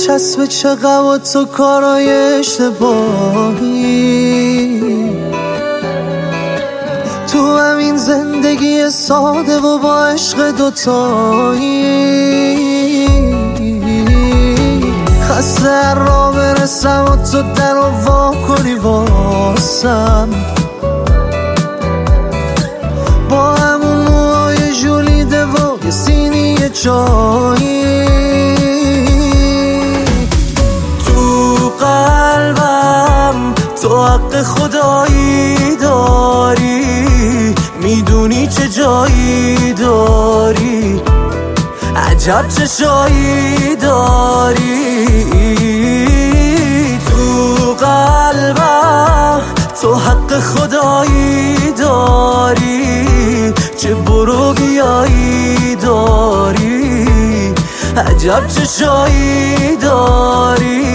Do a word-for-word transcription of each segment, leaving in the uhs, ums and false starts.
چسب چقدر و تو کارای اشتباهی تو همین زندگی ساده و با عشق دوتایی خسته را برسم و تو در و وا کنی واسم با همون موهای جولیده و یه سینی چایی تو قلبم تو حق خدایی داری میدونی چه جایی داری عجب چه شایی داری تو قلبم تو حق خدایی داری چه برو بیایی داری عجب چه شایی داری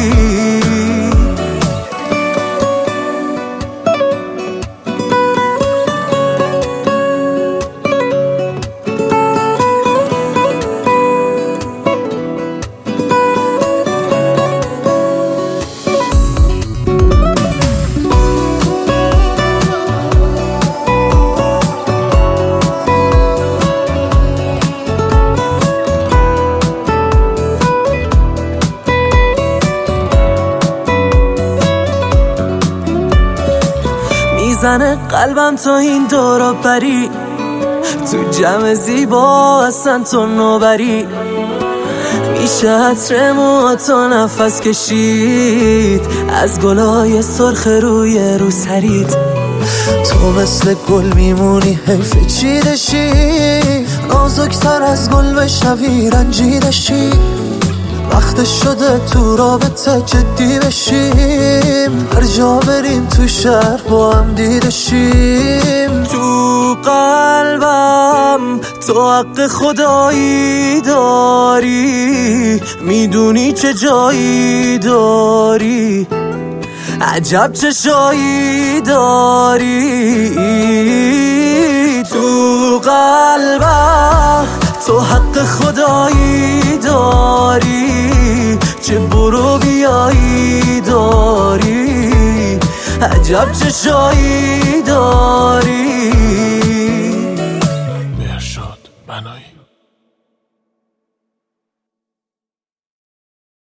زنه قلبم تا این دورا پری تو جمع زیبا اصلا تو نوبری میشه عطر موهاتو نفس کشید از گلای سرخ روی رو سرید تو مثل گل میمونی حیف چیدشی نازکتر از گل بشنوی رنجیدشی وقت شده تو رابطه جدی بشیم هر جا بریم تو شهر با هم دیدشیم تو قلبم تو حق خدایی داری میدونی چه جایی داری عجب چه شایی داری تو قلبم تو حق خدایی داری چه برو بیایی داری عجب چه شایی داری